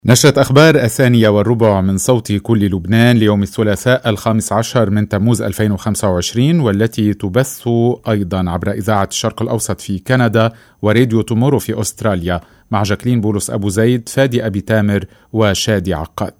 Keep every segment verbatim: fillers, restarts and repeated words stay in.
نشرة أخبار الثانية والربع من صوت كل لبنان ليوم الثلاثاء الخامس عشر من تموز ألفين وخمسة وعشرين، والتي تبث أيضا عبر إذاعة الشرق الأوسط في كندا وراديو تومورو في أستراليا، مع جاكلين بولس أبو زيد، فادي أبي تامر وشادي عقاد.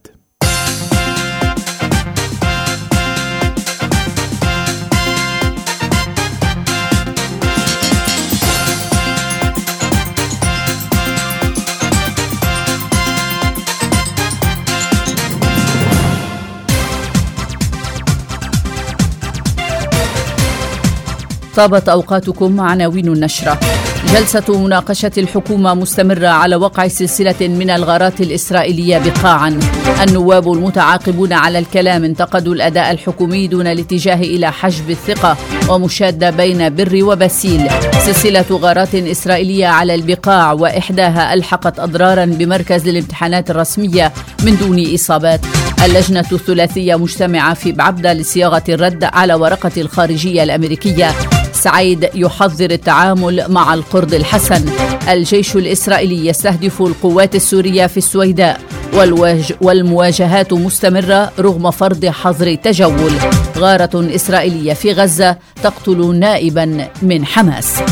طابت أوقاتكم. عناوين النشرة: جلسة مناقشة الحكومة مستمرة على وقع سلسلة من الغارات الإسرائيلية بقاعا. النواب المتعاقبون على الكلام انتقدوا الأداء الحكومي دون الاتجاه إلى حجب الثقة. ومشادة بين بري وبسيل. سلسلة غارات إسرائيلية على البقاع، وإحداها ألحقت أضرارا بمركز للامتحانات الرسمية من دون إصابات. اللجنة الثلاثية مجتمعة في بعبدة لصياغة الرد على ورقة الخارجية الأمريكية. سعيد يحذر التعامل مع القرد الحسن. الجيش الإسرائيلي يستهدف القوات السورية في السويداء. والمواجهات مستمرة رغم فرض حظر تجول. غارة إسرائيلية في غزة تقتل نائبا من حماس.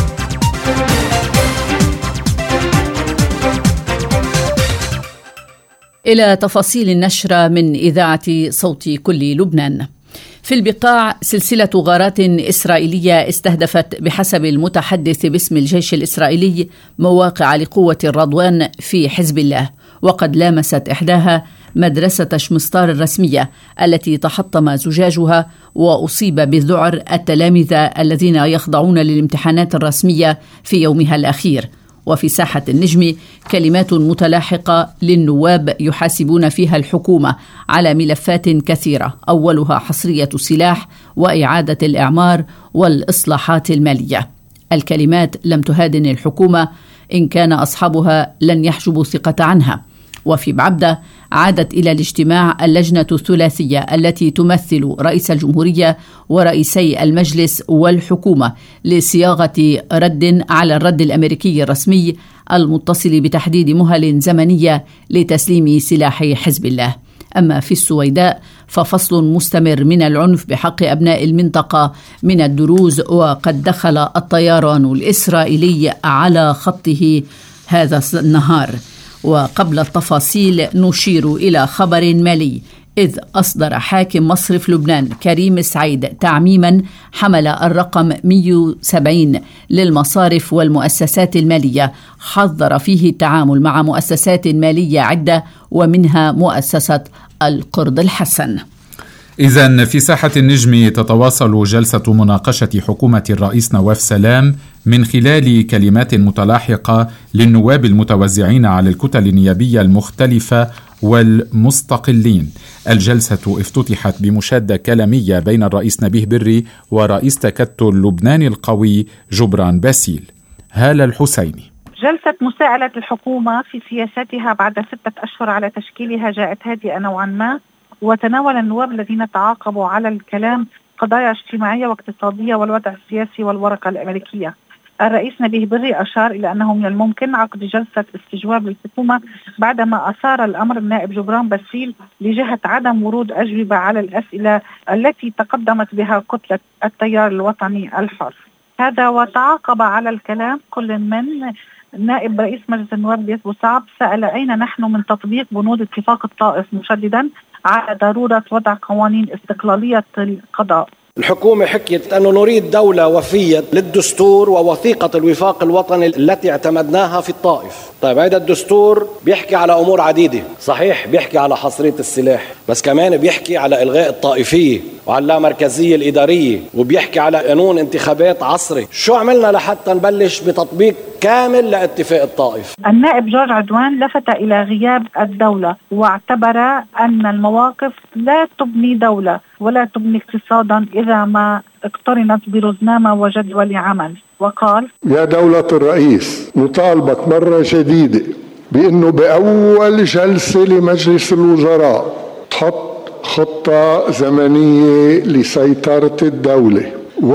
إلى تفاصيل النشرة من إذاعة صوت كل لبنان. في البقاع سلسلة غارات إسرائيلية استهدفت بحسب المتحدث باسم الجيش الإسرائيلي مواقع لقوة الرضوان في حزب الله، وقد لامست إحداها مدرسة شمسطار الرسمية التي تحطم زجاجها وأصيب بالذعر التلامذة الذين يخضعون للامتحانات الرسمية في يومها الأخير. وفي ساحة النجم كلمات متلاحقة للنواب يحاسبون فيها الحكومة على ملفات كثيرة، أولها حصرية السلاح وإعادة الإعمار والإصلاحات المالية. الكلمات لم تهادن الحكومة إن كان أصحابها لن يحجبوا الثقة عنها. وفي بعبدة عادت إلى الاجتماع اللجنة الثلاثية التي تمثل رئيس الجمهورية ورئيسي المجلس والحكومة لصياغة رد على الرد الأمريكي الرسمي المتصل بتحديد مهل زمنية لتسليم سلاح حزب الله. أما في السويداء ففصل مستمر من العنف بحق أبناء المنطقة من الدروز، وقد دخل الطيران الإسرائيلي على خطه هذا النهار. وقبل التفاصيل نشير إلى خبر مالي، إذ أصدر حاكم مصرف لبنان كريم سعيد تعميما حمل الرقم مئة وسبعين للمصارف والمؤسسات المالية، حذر فيه التعامل مع مؤسسات مالية عدة ومنها مؤسسة القرد الحسن. إذن في ساحة النجم تتواصل جلسة مناقشة حكومة الرئيس نواف سلام من خلال كلمات متلاحقة للنواب المتوزعين على الكتل النيابية المختلفة والمستقلين. الجلسة افتتحت بمشادة كلامية بين الرئيس نبيه بري ورئيس تكتل لبنان القوي جبران باسيل. هالة الحسيني. جلسة مساءلة الحكومة في سياساتها بعد ستة أشهر على تشكيلها جاءت هادئة نوعا ما، وتناول النواب الذين تعاقبوا على الكلام قضايا اجتماعية واقتصادية والوضع السياسي والورقة الأمريكية. الرئيس نبيه بري أشار إلى أنه من الممكن عقد جلسة استجواب للحكومة بعدما أثار الأمر النائب جبران باسيل لجهة عدم ورود أجوبة على الأسئلة التي تقدمت بها كتلة التيار الوطني الحر. هذا وتعاقب على الكلام كل من نائب رئيس مجلس النواب دياس بوصعب سأل أين نحن من تطبيق بنود اتفاق الطائف، مشددا على ضرورة وضع قوانين استقلالية القضاء. الحكومة حكيت أنه نريد دولة وفية للدستور ووثيقة الوفاق الوطني التي اعتمدناها في الطائف. طيب هذا الدستور بيحكي على أمور عديدة، صحيح بيحكي على حصرية السلاح، بس كمان بيحكي على إلغاء الطائفية وعلى اللامركزية الإدارية، وبيحكي على قانون انتخابات عصري. شو عملنا لحتى نبلش بتطبيق كامل لاتفاق الطائف؟ النائب جورج عدوان لفت إلى غياب الدولة واعتبر أن المواقف لا تبني دولة ولا تبني اقتصادا إذا ما اقترنت برزنامة وجدول عمل، وقال: يا دولة الرئيس، نطالبك مرة جديدة بأنه بأول جلسة لمجلس الوزراء تحط خطة زمنية لسيطرة الدولة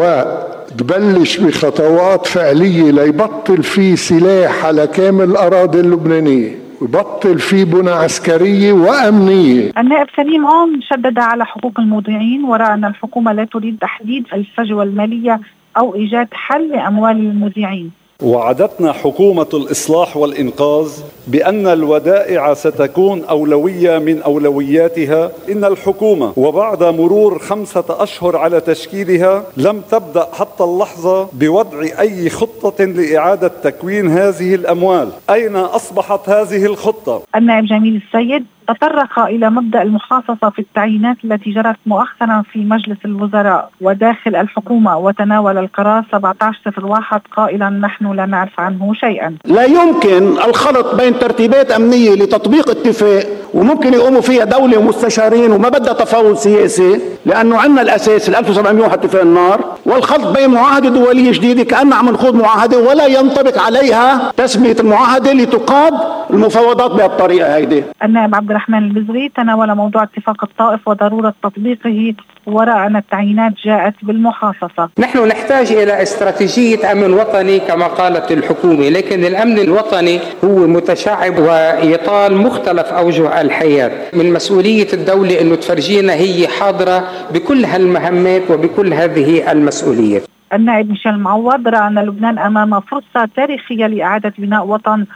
وتبلش بخطوات فعلية ليبطل فيه سلاح على كامل الأراضي اللبنانية. ويبطل في بنى عسكرية وأمنية. النائب سليم عون شدد على حقوق المودعين ورأى أن الحكومة لا تريد تحديد الفجوة المالية أو إيجاد حل لأموال المودعين. وعدتنا حكومة الإصلاح والإنقاذ بأن الودائع ستكون أولوية من أولوياتها. إن الحكومة وبعد مرور خمسة أشهر على تشكيلها لم تبدأ حتى اللحظة بوضع أي خطة لإعادة تكوين هذه الأموال. أين أصبحت هذه الخطة؟ النائب جميل السيد تطرق إلى مبدأ المخصصة في التعيينات التي جرت مؤخرا في مجلس الوزراء وداخل الحكومة، وتناول القرار سبعة عشر صفر واحد قائلا نحن لا نعرف عنه شيئا. لا يمكن الخلط بين ترتيبات أمنية لتطبيق اتفاق وممكن يقوموا فيها دولة ومستشارين وما بدها تفاوض سياسي، لأنه عندنا الأساس ال ألف وسبعمائة وواحد اتفاق النار، والخلط بين معاهدة دولية جديدة كأن عم نخوض معاهدة ولا ينطبق عليها تسمية المعاهدة لتقاد المفاوضات بهالطريقة هيدي. النائب عبد الرحمن البزري تناول موضوع اتفاق الطائف وضرورة تطبيقه ورأى أن التعيينات جاءت بالمحاصصة. نحن نحتاج إلى استراتيجية أمن وطني كما قالت الحكومة، لكن الأمن الوطني هو متشعب ويطال مختلف أوجه الحياة. من مسؤولية الدولة أنه تفرجينا هي حاضرة بكل هالمهمات وبكل هذه المسؤوليات. النائب ميشيل معوض رأى أن لبنان أمام فرصة تاريخية لإعادة بناء وطن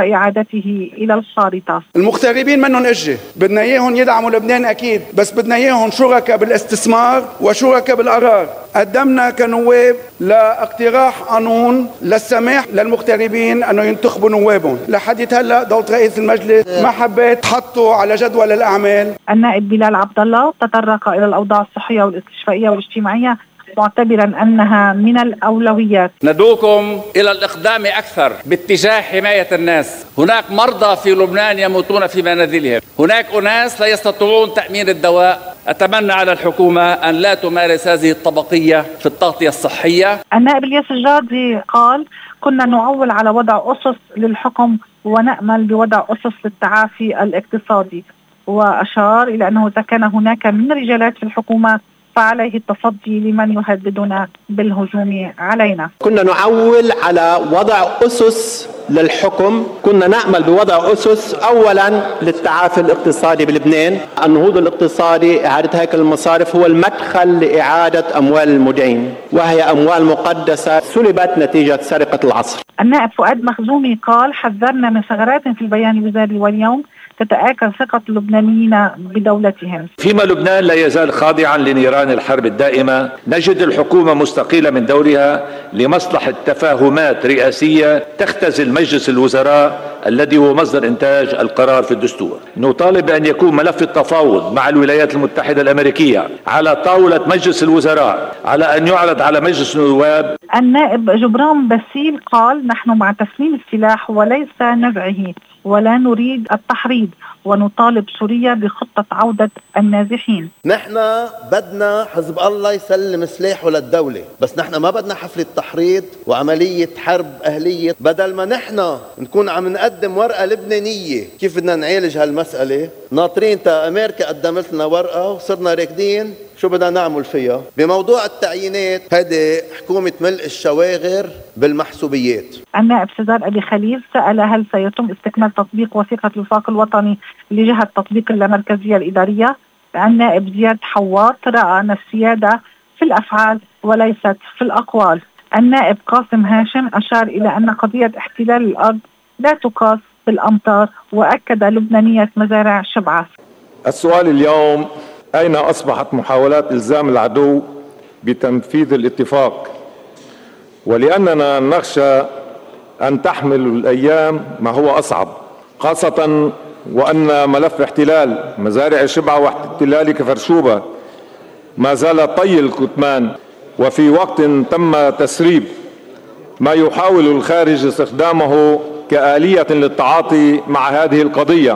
وإعادته إلى الخارطة. المغتربين منهم إجي بدنا إياهم يدعموا لبنان أكيد، بس بدنا إياهم شركاء بالاستثمار وشركاء بالقرار. قدمنا كنواب لاقتراح قانون للسماح للمغتربين أنه ينتخبوا نوابهم. لحد هلا دولة رئيس المجلس ما حبيت حطوا على جدول الأعمال. النائب بلال عبد الله تطرق إلى الأوضاع الصحية والاستشفائية والاجتماعية معتبرا أنها من الأولويات. ندعوكم إلى الإقدام أكثر باتجاه حماية الناس. هناك مرضى في لبنان يموتون في منازلهم، هناك أناس لا يستطيعون تأمين الدواء. أتمنى على الحكومة أن لا تمارس هذه الطبقية في التغطية الصحية. النائب الياس الجادي قال كنا نعول على وضع أسس للحكم ونأمل بوضع أسس للتعافي الاقتصادي، وأشار إلى أنه إذا كان هناك من رجالات في الحكومة فعليه التصدي لمن يهددنا بالهجوم علينا. كنا نعول على وضع أسس للحكم، كنا نأمل بوضع أسس أولا للتعافي الاقتصادي بلبنان. النهوض الاقتصادي إعادة هيكل المصارف هو المدخل لإعادة أموال المودعين، وهي أموال مقدسة سلبت نتيجة سرقة العصر. النائب فؤاد مخزومي قال حذرنا من ثغرات في البيان الوزاري واليوم تتآكل ثقة اللبنانيين بدولتهم. فيما لبنان لا يزال خاضعا لنيران الحرب الدائمة، نجد الحكومة مستقيلة من دورها لمصلحة تفاهمات رئاسية تختزل مجلس الوزراء الذي هو مصدر إنتاج القرار في الدستور. نطالب بأن يكون ملف التفاوض مع الولايات المتحدة الأمريكية على طاولة مجلس الوزراء، على أن يعرض على مجلس النواب. النائب جبران باسيل قال نحن مع تسليم السلاح وليس نزعه، ولا نريد التحريض، ونطالب سوريا بخطة عودة النازحين. نحن بدنا حزب الله يسلم سلاحه للدولة، بس نحن ما بدنا حفلة تحريض وعملية حرب أهلية. بدل ما نحن نكون عم نقدم ورقة لبنانية كيف بدنا نعالج هالمسألة، ناطرين تا أمريكا قدمت لنا ورقة وصرنا راكدين شو بدنا نعمل فيها. بموضوع التعيينات هذه حكومة ملء الشواغر بالمحسوبيات. النائب سيزار أبي خليل سأل هل سيتم استكمال تطبيق وثيقة الوفاق الوطني لجهة تطبيق اللامركزية الإدارية. النائب زياد حوار رأى أن السيادة في الأفعال وليست في الأقوال. النائب قاسم هاشم أشار إلى أن قضية احتلال الأرض لا تقاس بالأمطار، وأكد لبنانية مزارع شبعة. السؤال اليوم أين أصبحت محاولات إلزام العدو بتنفيذ الاتفاق؟ ولأننا نخشى أن تحمل الأيام ما هو أصعب، خاصة وأن ملف احتلال مزارع شبعة واحتلال كفرشوبة ما زال طي الكتمان، وفي وقت تم تسريب ما يحاول الخارج استخدامه كآلية للتعاطي مع هذه القضية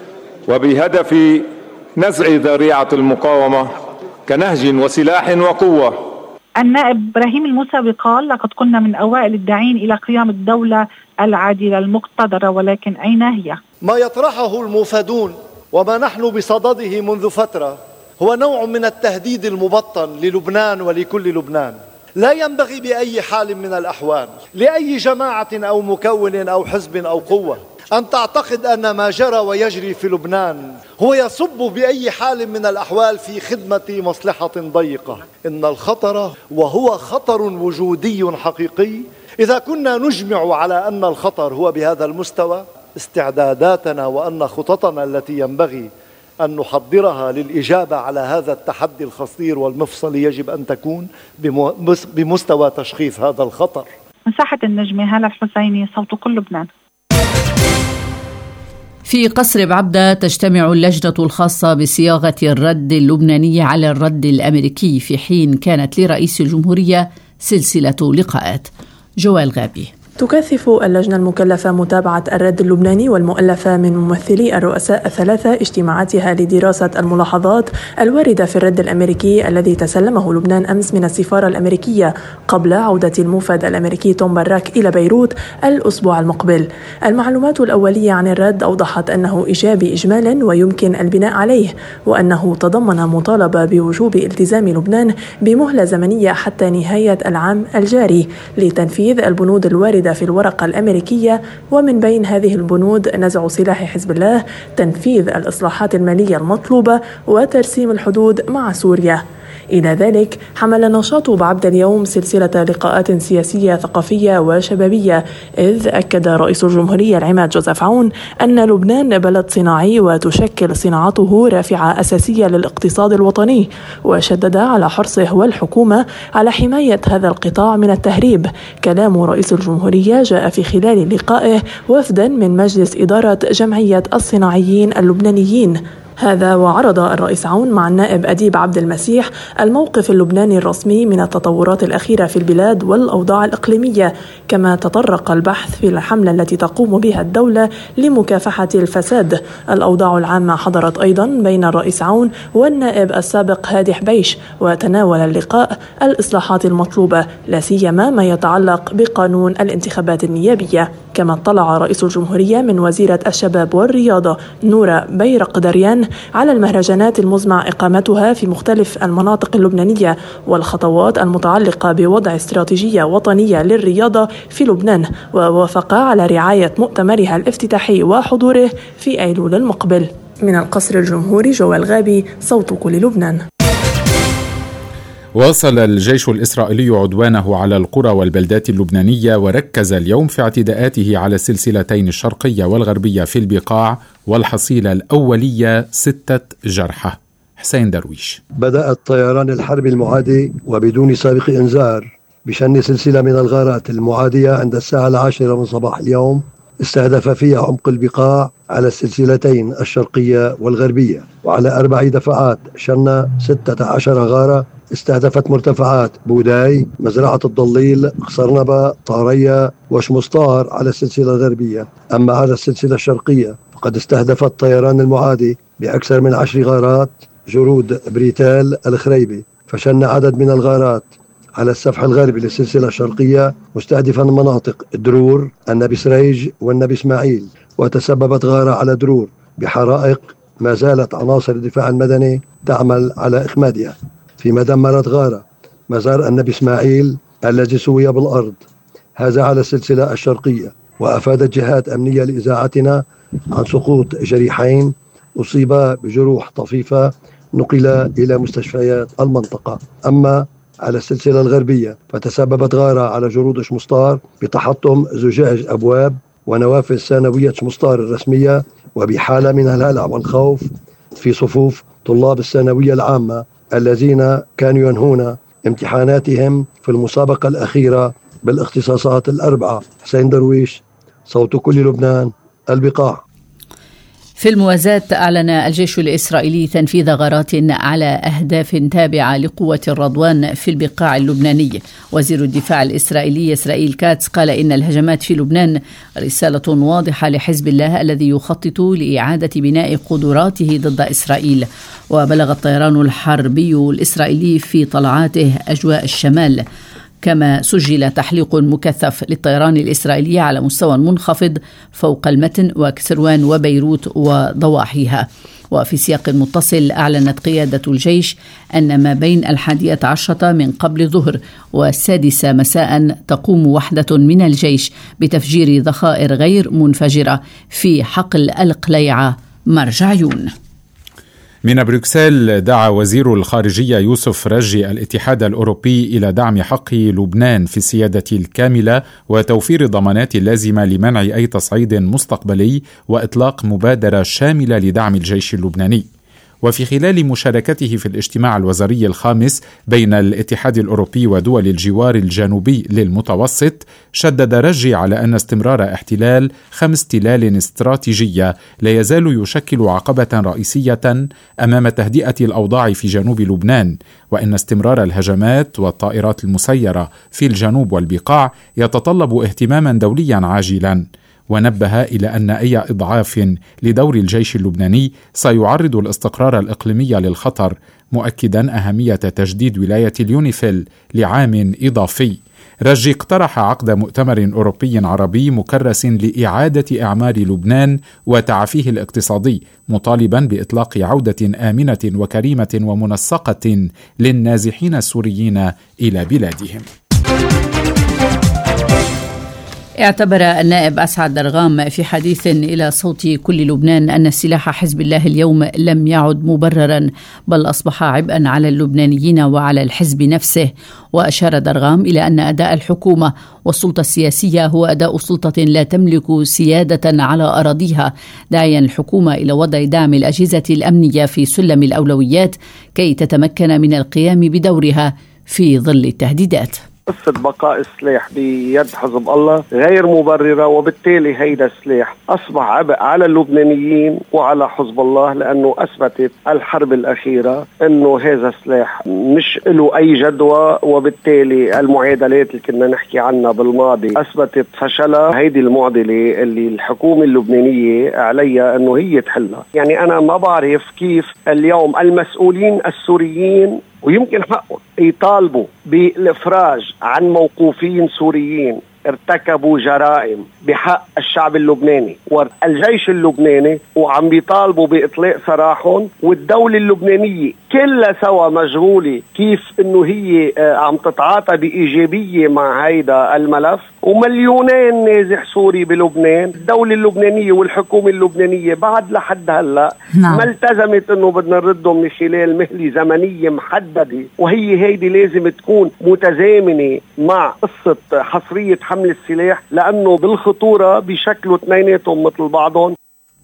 وبهدف نزع ذريعة المقاومة كنهج وسلاح وقوة. النائب إبراهيم الموسوي قال لقد كنا من أوائل الداعين إلى قيام الدولة العادلة المقتدرة، ولكن أين هي؟ ما يطرحه الموفدون وما نحن بصدده منذ فترة هو نوع من التهديد المبطن للبنان ولكل لبنان. لا ينبغي بأي حال من الأحوال لأي جماعة أو مكون أو حزب أو قوة أن تعتقد أن ما جرى ويجري في لبنان هو يصب بأي حال من الأحوال في خدمة مصلحة ضيقة. إن الخطر، وهو خطر وجودي حقيقي، إذا كنا نجمع على أن الخطر هو بهذا المستوى، استعداداتنا وأن خططنا التي ينبغي أن نحضرها للإجابة على هذا التحدي الخطير والمفصل يجب أن تكون بمستوى تشخيص هذا الخطر. من ساحة النجمة هالة الحسيني، صوت كل لبنان. في قصر بعبدة تجتمع اللجنة الخاصة بصياغة الرد اللبناني على الرد الأمريكي، في حين كانت لرئيس الجمهورية سلسلة لقاءات. جوال غابي. تكثف اللجنة المكلفة متابعة الرد اللبناني والمؤلفة من ممثلي الرؤساء الثلاثة اجتماعاتها لدراسة الملاحظات الواردة في الرد الأمريكي الذي تسلمه لبنان أمس من السفارة الأمريكية قبل عودة الموفد الأمريكي توم باراك إلى بيروت الأسبوع المقبل. المعلومات الأولية عن الرد أوضحت أنه إيجابي إجمالا ويمكن البناء عليه، وأنه تضمن مطالبة بوجوب التزام لبنان بمهلة زمنية حتى نهاية العام الجاري لتنفيذ البنود الواردة في الورقة الأمريكية، ومن بين هذه البنود نزع سلاح حزب الله، تنفيذ الإصلاحات المالية المطلوبة، وترسيم الحدود مع سوريا. إلى ذلك حمل نشاط بعبدة اليوم سلسلة لقاءات سياسية ثقافية وشبابية، إذ أكد رئيس الجمهورية العماد جوزيف عون أن لبنان بلد صناعي وتشكل صناعته رافعة أساسية للاقتصاد الوطني، وشدد على حرصه والحكومة على حماية هذا القطاع من التهريب. كلام رئيس الجمهورية جاء في خلال لقائه وفدا من مجلس إدارة جمعية الصناعيين اللبنانيين. هذا وعرض الرئيس عون مع النائب أديب عبد المسيح الموقف اللبناني الرسمي من التطورات الأخيرة في البلاد والأوضاع الإقليمية، كما تطرق البحث في الحملة التي تقوم بها الدولة لمكافحة الفساد. الأوضاع العامة حضرت أيضا بين الرئيس عون والنائب السابق هادي حبيش، وتناول اللقاء الإصلاحات المطلوبة، لا سيما ما يتعلق بقانون الانتخابات النيابية. كما اطلع رئيس الجمهورية من وزيرة الشباب والرياضة نورة بيرق دريان على المهرجانات المزمع إقامتها في مختلف المناطق اللبنانية والخطوات المتعلقة بوضع استراتيجية وطنية للرياضة في لبنان، ووافق على رعاية مؤتمرها الافتتاحي وحضوره في أيلول المقبل. من القصر الجمهوري جوال غابي، صوت كل لبنان. واصل الجيش الإسرائيلي عدوانه على القرى والبلدات اللبنانية، وركز اليوم في اعتداءاته على السلسلتين الشرقية والغربية في البقاع، والحصيلة الأولية ستة جرحى. حسين درويش. بدأ طيران الحرب المعادي وبدون سابق إنذار بشن سلسلة من الغارات المعادية عند الساعة العاشرة من صباح اليوم، استهدف فيها عمق البقاع على السلسلتين الشرقية والغربية، وعلى أربع دفعات شن ستة عشر غارة استهدفت مرتفعات بوداي، مزرعة الضليل، خصرنبة، طارية وشمسطار على السلسلة الغربية. أما على السلسلة الشرقية فقد استهدف الطيران المعادي بأكثر من عشر غارات جرود بريتال الخريبي، فشن عدد من الغارات على السفح الغربي للسلسلة الشرقية مستهدفا مناطق درور، النبي سريج والنبي إسماعيل، وتسببت غارة على درور بحرائق ما زالت عناصر الدفاع المدني تعمل على إخمادها، فيما دمرت غارة مزار النبي إسماعيل الذي سوي بالأرض. هذا على السلسلة الشرقية. وأفادت جهات أمنية لإذاعتنا عن سقوط جريحين أصيبا بجروح طفيفة نقل إلى مستشفيات المنطقة. أما على السلسلة الغربية فتسببت غارة على جرود شمسطار بتحطم زجاج أبواب ونوافذ ثانوية شمسطار الرسمية، وبحالة من الهلع والخوف في صفوف طلاب الثانوية العامة الذين كانوا ينهون امتحاناتهم في المسابقة الأخيرة بالاختصاصات الأربعة. حسين درويش، صوت كل لبنان، البقاع. في الموازاة أعلن الجيش الإسرائيلي تنفيذ غارات على أهداف تابعة لقوة الرضوان في البقاع اللبناني. وزير الدفاع الإسرائيلي إسرائيل كاتس قال إن الهجمات في لبنان رسالة واضحة لحزب الله الذي يخطط لإعادة بناء قدراته ضد إسرائيل. وبلغ الطيران الحربي الإسرائيلي في طلعاته أجواء الشمال، كما سجل تحليق مكثف للطيران الإسرائيلي على مستوى منخفض فوق المتن وكسروان وبيروت وضواحيها. وفي سياق متصل أعلنت قيادة الجيش أن ما بين الحادية عشرة من قبل الظهر والسادسة مساء تقوم وحدة من الجيش بتفجير ذخائر غير منفجرة في حقل القليعة مرجعيون. من بروكسل دعا وزير الخارجية يوسف رجي الاتحاد الأوروبي إلى دعم حق لبنان في السيادة الكاملة وتوفير الضمانات اللازمة لمنع أي تصعيد مستقبلي وإطلاق مبادرة شاملة لدعم الجيش اللبناني. وفي خلال مشاركته في الاجتماع الوزاري الخامس بين الاتحاد الأوروبي ودول الجوار الجنوبي للمتوسط، شدد رجي على أن استمرار احتلال خمس تلال استراتيجية لا يزال يشكل عقبة رئيسية أمام تهدئة الأوضاع في جنوب لبنان، وأن استمرار الهجمات والطائرات المسيرة في الجنوب والبقاع يتطلب اهتماما دوليا عاجلا. ونبه إلى أن أي إضعاف لدور الجيش اللبناني سيعرض الاستقرار الإقليمي للخطر، مؤكدا أهمية تجديد ولاية اليونيفيل لعام إضافي. رجي اقترح عقد مؤتمر أوروبي عربي مكرس لإعادة إعمار لبنان وتعافيه الاقتصادي، مطالبا بإطلاق عودة آمنة وكريمة ومنسقة للنازحين السوريين إلى بلادهم. اعتبر النائب أسعد درغام في حديث إلى صوت كل لبنان أن سلاح حزب الله اليوم لم يعد مبررا، بل أصبح عبئا على اللبنانيين وعلى الحزب نفسه. وأشار درغام إلى أن أداء الحكومة والسلطة السياسية هو أداء سلطة لا تملك سيادة على أراضيها، داعيا الحكومة إلى وضع دعم الأجهزة الأمنية في سلم الأولويات كي تتمكن من القيام بدورها في ظل التهديدات. قصة بقاء السلاح بيد حزب الله غير مبررة، وبالتالي هيدا السلاح أصبح عبء على اللبنانيين وعلى حزب الله، لأنه أثبتت الحرب الأخيرة أنه هذا السلاح مش له أي جدوى، وبالتالي المعادلات اللي كنا نحكي عنها بالماضي أثبتت فشلها. هيدي المعادلة اللي الحكومة اللبنانية عليها أنه هي تحلها. يعني أنا ما بعرف كيف اليوم المسؤولين السوريين ويمكن حقهم يطالبوا بالإفراج عن موقوفين سوريين ارتكبوا جرائم بحق الشعب اللبناني والجيش اللبناني، وعم بيطالبوا بإطلاق سراحهم، والدولة اللبنانية كلها سوا مشغولة كيف انه هي عم تتعاطى بإيجابية مع هيدا الملف. ومليونين نازح سوري بلبنان، الدولة اللبنانية والحكومة اللبنانية بعد لحد هلا نعم. ما التزمت انه بدنا نردهم من خلال مهلة زمنية محددة، وهي هيدي لازم تكون متزامنة مع قصة حصرية حمل السلاح، لأنه بالخطورة بشكلوا اثنيناتهم مثل بعضهم.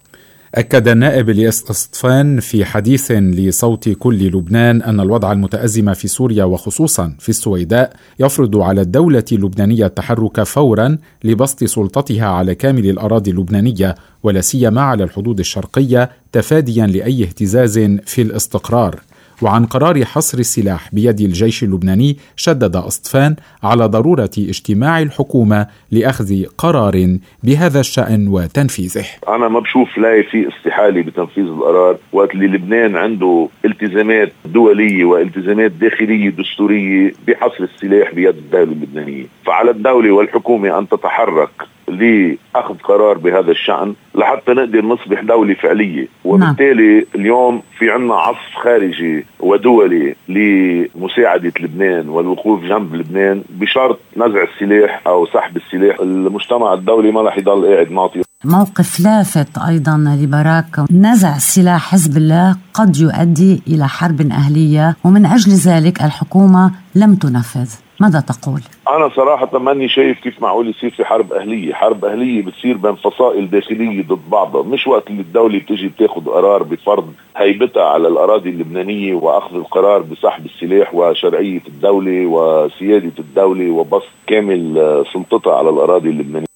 أكد النائب الياس أسطفان في حديث لصوت كل لبنان أن الوضع المتأزم في سوريا وخصوصا في السويداء يفرض على الدولة اللبنانية التحرك فورا لبسط سلطتها على كامل الأراضي اللبنانية، ولا سيما على الحدود الشرقية، تفاديا لأي اهتزاز في الاستقرار. وعن قرار حصر السلاح بيد الجيش اللبناني، شدد أسطفان على ضرورة اجتماع الحكومة لأخذ قرار بهذا الشأن وتنفيذه. أنا ما بشوف لا في استحالة بتنفيذ القرار وقت اللي لبنان عنده التزامات دولية والتزامات داخلية دستورية بحصر السلاح بيد الدولة اللبنانية. فعلى الدولة والحكومة أن تتحرك لأخذ قرار بهذا الشأن لحتى نقدر نصبح دولة فعلية. وبالتالي اليوم في عنا عصف خارجي ودولي لمساعدة لبنان والوقوف جنب لبنان بشرط نزع السلاح أو سحب السلاح. المجتمع الدولي ما رح يضل قاعد معطي. موقف لافت أيضا لبراك، نزع سلاح حزب الله قد يؤدي إلى حرب أهلية، ومن أجل ذلك الحكومة لم تنفذ. ماذا تقول؟ أنا صراحة ماني شايف كيف معقول يصير في حرب أهلية. حرب أهلية بتصير بين فصائل داخلية ضد بعضها، مش وقت اللي الدولة بتجي بتاخد قرار بفرض هيبتها على الأراضي اللبنانية وأخذ القرار بسحب السلاح وشرعية الدولة وسيادة الدولة وبسط كامل سلطتها على الأراضي اللبنانية.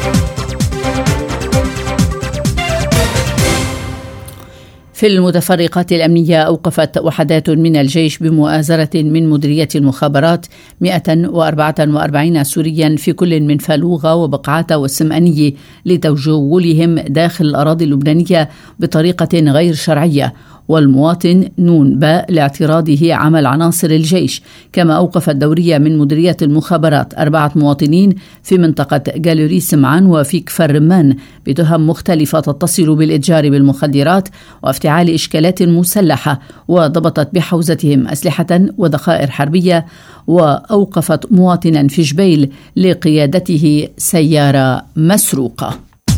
في المتفرقات الأمنية، أوقفت وحدات من الجيش بمؤازرة من مديرية المخابرات مئة وأربعة وأربعين سوريا في كل من فالوغة وبقعات والسمأنية لتجولهم داخل الأراضي اللبنانية بطريقة غير شرعية. والمواطن نون باء لاعتراضه عمل عناصر الجيش. كما أوقف الدورية من مديرية المخابرات أربعة مواطنين في منطقة جالوري سمعان وفي كفر رمان بتهم مختلفة تتصل بالإتجار بالمخدرات وافتعال إشكالات مسلحة، وضبطت بحوزتهم أسلحة وذخائر حربية، وأوقفت مواطنا في جبيل لقيادته سيارة مسروقة.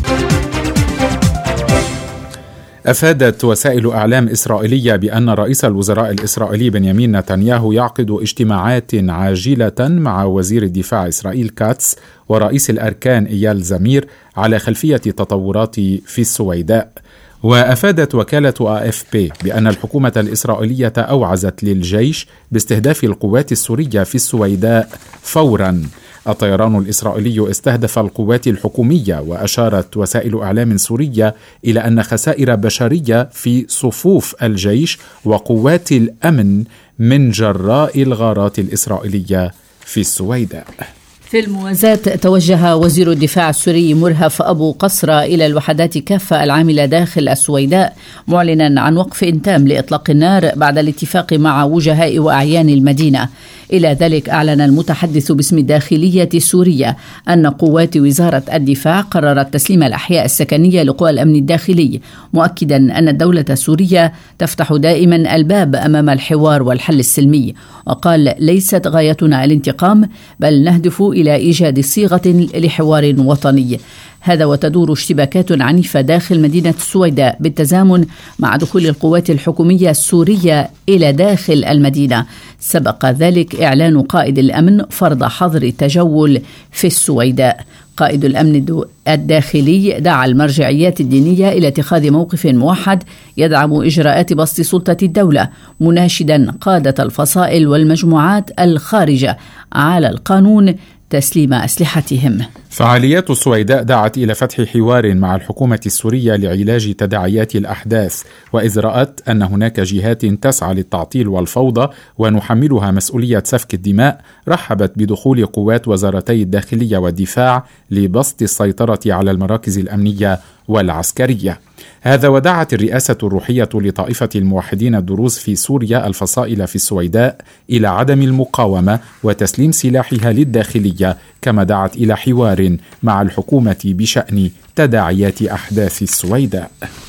أفادت وسائل أعلام إسرائيلية بأن رئيس الوزراء الإسرائيلي بنيامين نتنياهو يعقد اجتماعات عاجلة مع وزير الدفاع إسرائيل كاتس ورئيس الأركان إيال زمير على خلفية تطورات في السويداء. وأفادت وكالة آ إف بي بأن الحكومة الإسرائيلية أوعزت للجيش باستهداف القوات السورية في السويداء فوراً. الطيران الإسرائيلي استهدف القوات الحكومية، وأشارت وسائل أعلام سورية إلى أن خسائر بشرية في صفوف الجيش وقوات الأمن من جراء الغارات الإسرائيلية في السويداء. في الموازاة توجه وزير الدفاع السوري مرهف أبو قصرة إلى الوحدات كافة العاملة داخل السويداء معلنا عن وقف تام لإطلاق النار بعد الاتفاق مع وجهاء وأعيان المدينة. إلى ذلك أعلن المتحدث باسم الداخلية السورية أن قوات وزارة الدفاع قررت تسليم الأحياء السكنية لقوى الأمن الداخلي، مؤكدا أن الدولة السورية تفتح دائما الباب أمام الحوار والحل السلمي. وقال: ليست غايتنا الانتقام، بل نهدف إلى إيجاد صيغة لحوار وطني. هذا وتدور اشتباكات عنيفة داخل مدينة السويداء بالتزامن مع دخول القوات الحكومية السورية إلى داخل المدينة. سبق ذلك إعلان قائد الأمن فرض حظر التجول في السويداء. قائد الأمن الداخلي دعا المرجعيات الدينية إلى اتخاذ موقف موحد يدعم إجراءات بسط سلطة الدولة، مناشدا قادة الفصائل والمجموعات الخارجة على القانون تسليم أسلحتهم. فعاليات السويداء دعت إلى فتح حوار مع الحكومة السورية لعلاج تداعيات الأحداث، وإذ رأت أن هناك جهات تسعى للتعطيل والفوضى ونحملها مسؤولية سفك الدماء، رحبت بدخول قوات وزارتي الداخلية والدفاع لبسط السيطرة على المراكز الأمنية والعسكرية. هذا ودعت الرئاسة الروحية لطائفة الموحدين الدروز في سوريا الفصائل في السويداء إلى عدم المقاومة وتسليم سلاحها للداخلية، كما دعت إلى حوار مع الحكومة بشأن تداعيات أحداث السويداء.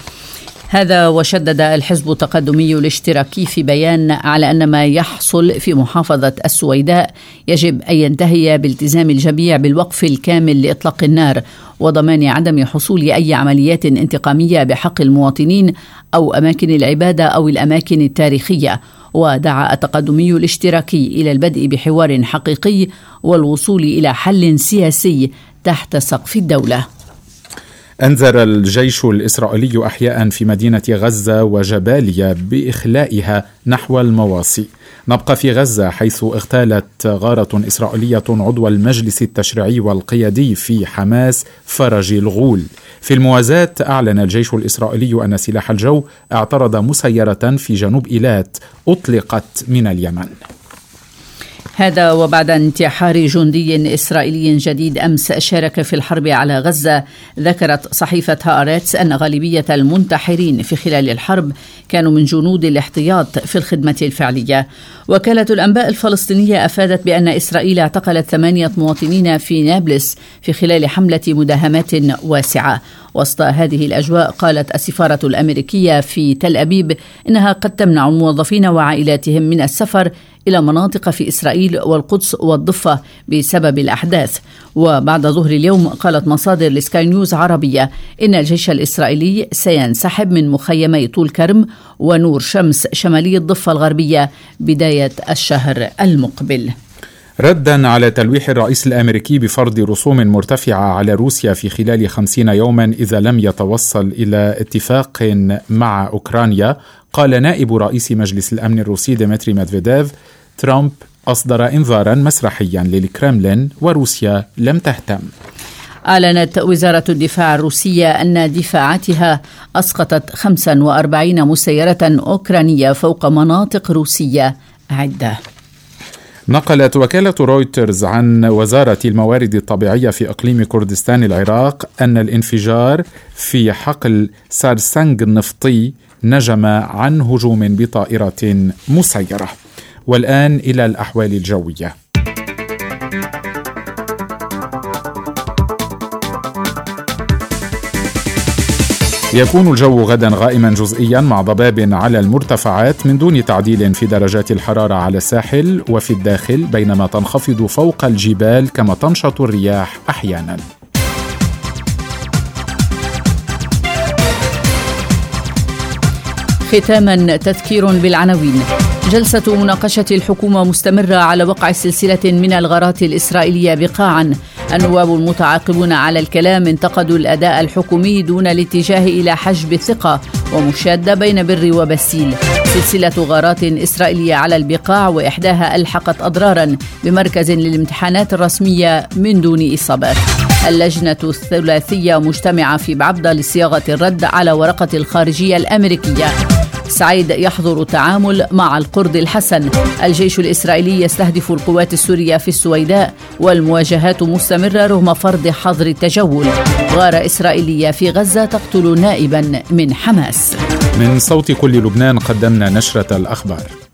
هذا وشدد الحزب التقدمي الاشتراكي في بيان على أن ما يحصل في محافظة السويداء يجب أن ينتهي بالتزام الجميع بالوقف الكامل لإطلاق النار وضمان عدم حصول أي عمليات انتقامية بحق المواطنين أو أماكن العبادة أو الأماكن التاريخية. ودعا التقدمي الاشتراكي إلى البدء بحوار حقيقي والوصول إلى حل سياسي تحت سقف الدولة. أنذر الجيش الإسرائيلي أحياء في مدينة غزة وجباليا بإخلائها نحو المواصي. نبقى في غزة، حيث اغتالت غارة إسرائيلية عضو المجلس التشريعي والقيادي في حماس فرج الغول. في الموازاة أعلن الجيش الإسرائيلي أن سلاح الجو اعترض مسيرة في جنوب إيلات أطلقت من اليمن. هذا وبعد انتحار جندي إسرائيلي جديد أمس شارك في الحرب على غزة. ذكرت صحيفة هآرتس أن غالبية المنتحرين في خلال الحرب كانوا من جنود الاحتياط في الخدمة الفعلية. وكالة الأنباء الفلسطينية أفادت بأن إسرائيل اعتقلت ثمانية مواطنين في نابلس في خلال حملة مداهمات واسعة. وسط هذه الأجواء قالت السفارة الأمريكية في تل أبيب إنها قد تمنع الموظفين وعائلاتهم من السفر إلى مناطق في إسرائيل والقدس والضفة بسبب الأحداث. وبعد ظهر اليوم قالت مصادر لسكاي نيوز عربية إن الجيش الإسرائيلي سينسحب من مخيمي طول كرم ونور شمس شمالي الضفة الغربية بداية الشهر المقبل. ردا على تلويح الرئيس الأمريكي بفرض رسوم مرتفعة على روسيا في خلال خمسين يوما إذا لم يتوصل إلى اتفاق مع أوكرانيا، قال نائب رئيس مجلس الأمن الروسي ديمتري ميدفيديف: ترامب أصدر إنذارا مسرحيا للكرملين وروسيا لم تهتم. أعلنت وزارة الدفاع الروسية أن دفاعاتها أسقطت خمسة وأربعين مسيرة أوكرانية فوق مناطق روسية عدة. نقلت وكالة رويترز عن وزارة الموارد الطبيعية في إقليم كردستان العراق أن الانفجار في حقل سارسنج النفطي نجم عن هجوم بطائرة مسيرة. والآن إلى الأحوال الجوية. يكون الجو غدا غائما جزئيا مع ضباب على المرتفعات من دون تعديل في درجات الحرارة على الساحل وفي الداخل، بينما تنخفض فوق الجبال كما تنشط الرياح أحيانا. ختاما تذكير بالعناوين. جلسة مناقشة الحكومة مستمرة على وقع سلسلة من الغارات الإسرائيلية بقاعا. النواب المتعاقبون على الكلام انتقدوا الأداء الحكومي دون الاتجاه إلى حجب الثقة ومشادة بين بر وبسيل. سلسلة غارات إسرائيلية على البقاع وإحداها ألحقت أضرارا بمركز للامتحانات الرسمية من دون إصابات. اللجنة الثلاثية مجتمعة في بعبدة لصياغة الرد على ورقة الخارجية الأمريكية. سعيد يحظر التعامل مع القرد الحسن. الجيش الإسرائيلي يستهدف القوات السورية في السويداء والمواجهات مستمرة رغم فرض حظر التجول. غارة إسرائيلية في غزة تقتل نائبا من حماس. من صوت كل لبنان قدمنا نشرة الأخبار.